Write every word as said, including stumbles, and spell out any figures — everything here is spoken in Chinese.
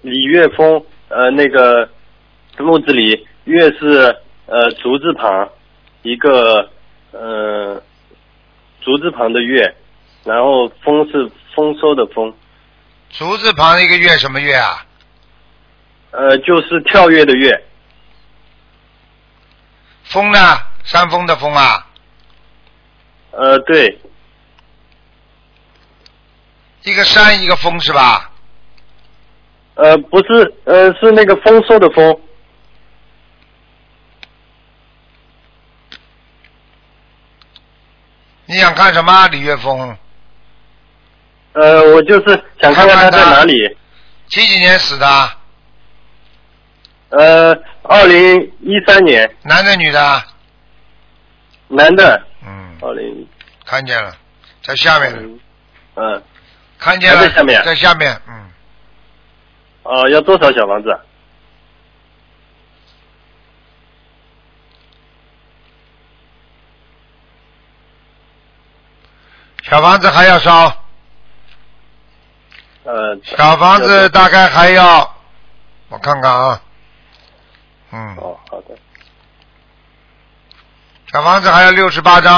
李岳峰，呃，那个木字李，岳是呃竹字旁，一个呃竹字旁的岳，然后丰是丰收的丰。 竹字旁的一个月什么月啊？ 呃，就是跳跃的跃。 峰呢？山峰的峰啊？ 呃，对。 一个山一个峰是吧？ 呃，不是，呃，是那个丰收的丰。 你想看什么，李岳峰？ 呃，我就是想看看他在哪里。 几几年死的？ 呃，二零一三年。 男的女的？ 男的。 嗯。 二零。 看见了，在下面。 嗯。嗯看见了， 在下面。 在下面，嗯。 哦、呃，要多少小房子？ 小房子还要烧。 呃。 小房子大概还要，我看看啊。嗯。 哦，好的。 小房子还有六十八张。